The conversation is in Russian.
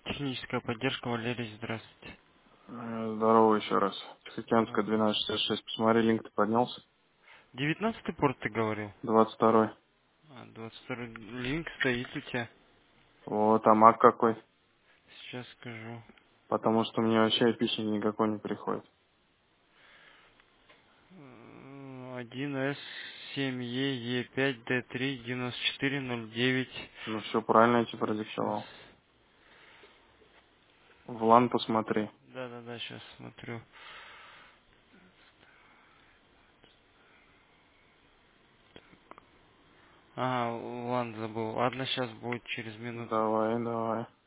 Техническая поддержка, Валерий, здравствуйте. Здорово еще раз. Тихоокеанская Здравствуйте. 1266. Посмотри, линк ты поднялся. 19-й порт ты говорил? 22-й. 22-й линк стоит у тебя. Вот, а маг какой? Сейчас скажу. Потому что мне вообще пищи никакой не приходит. 1С7Е5Д3 9409. Ну все правильно я тебе Сейчас. продиктовал. В лан посмотри. Да-да-да, сейчас смотрю. Ага, ладно, забыл. Ладно, сейчас будет через минуту. Давай, давай.